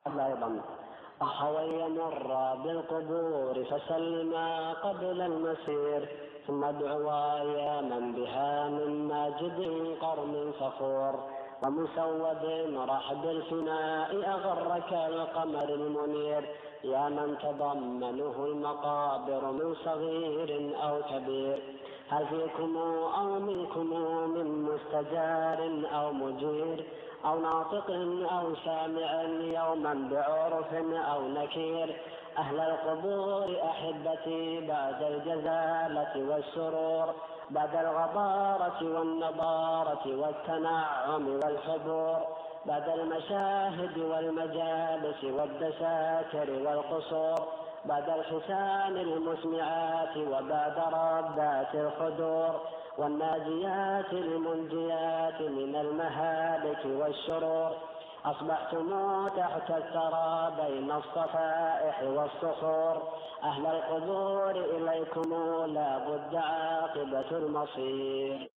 أيضا أخوي مر بالقبور فسلما قبل المسير، ثم ادعوا يا من بها من ماجد قرن صخور، ومسود رحب الفناء أغرك القمر المنير، يا من تضمنه المقابر من صغير أو كبير. هل فيكم أو منكم من مستجار أو مجير أو ناطق أو سامع يوما بعرف أو نكير؟ أهل القبور أحبتي بعد الجزالة والسرور، بعد الغبارة والنضارة والتنعم والحضور، بعد المشاهد والمجالس والدساتر والقصور، بعد الحسان المسمعات وبعد ربات الخدور، والناجيات المنجيات من المهالك والشرور. أصبحتم تحت الثرى بين الصفائح والصخور، أهل القبور إليكم لا بد عاقبة المصير.